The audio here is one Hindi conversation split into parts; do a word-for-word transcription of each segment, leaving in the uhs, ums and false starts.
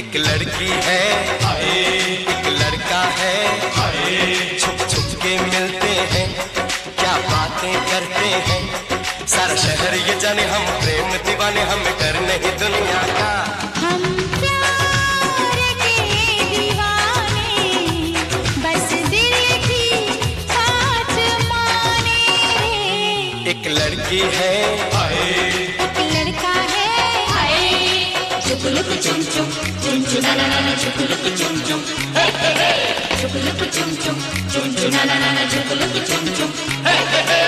एक लड़की है, एक लड़का है, छुप छुप के मिलते हैं, क्या बातें करते हैं, सारा शहर ये जाने हम प्रेम दीवाने, हम डर नहीं दुनिया का। हम प्यार के दीवाने, बस दिल की बात माने। एक लड़की है, एक लड़का है, चुकुलुक चुम चुम चुम चुम ना ना ना चुकुलुक चुम चुम हे हे हे चुकुलुक चुम चुम चुम चुम ना ना ना चुकुलुक चुम चुम हे हे हे।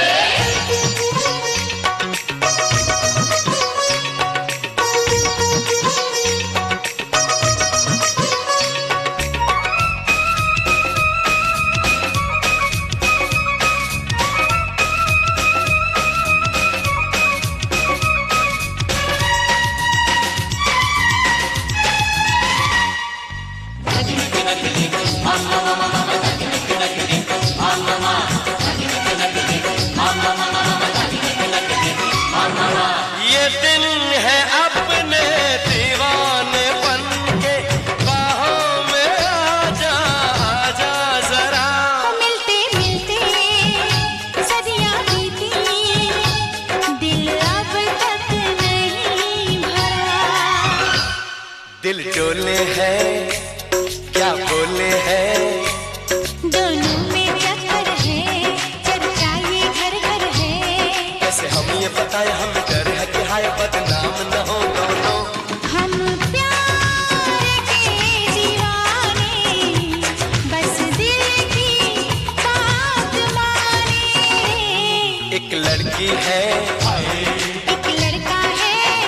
ये दिन है अपने दीवाने बन के, बाहों में आजा आजा जरा। मिलते मिलते सदियां बीती, दिल अब तक नहीं भरा। दिल डोले है, क्या बोले है, दोनों में चक्कर है, चर्चा ये घर घर है। कैसे हम ये बताए, हम डर है कि हाय बदनाम न हो दोनों। हम प्यार के दीवाने, बस दिल की बात माने। एक लड़की है, एक लड़का है,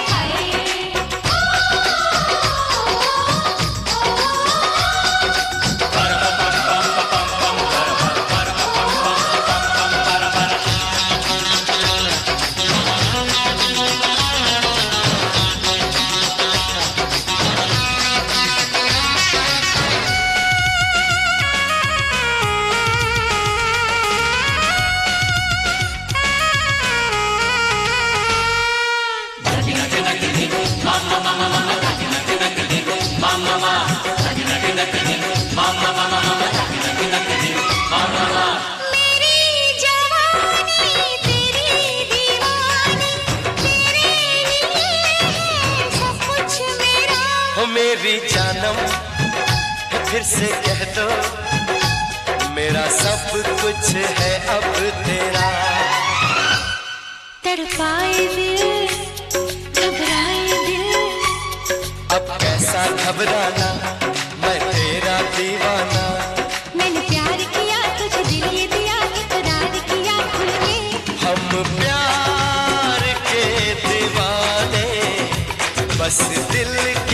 मेरी जवानी तेरी दीवानी, तेरे लिए सब कुछ मेरा। हो मेरी जानम फिर से कह दो, मेरा सब कुछ है अब तेरा। तड़पाए दिल, घबराए दिल, अब कैसा घबराना, मैं तेरा दीवाना। मैंने प्यार किया तुझे, दिल ये दिया, इकरार किया खुल के। हम प्यार के दीवाने, बस दिल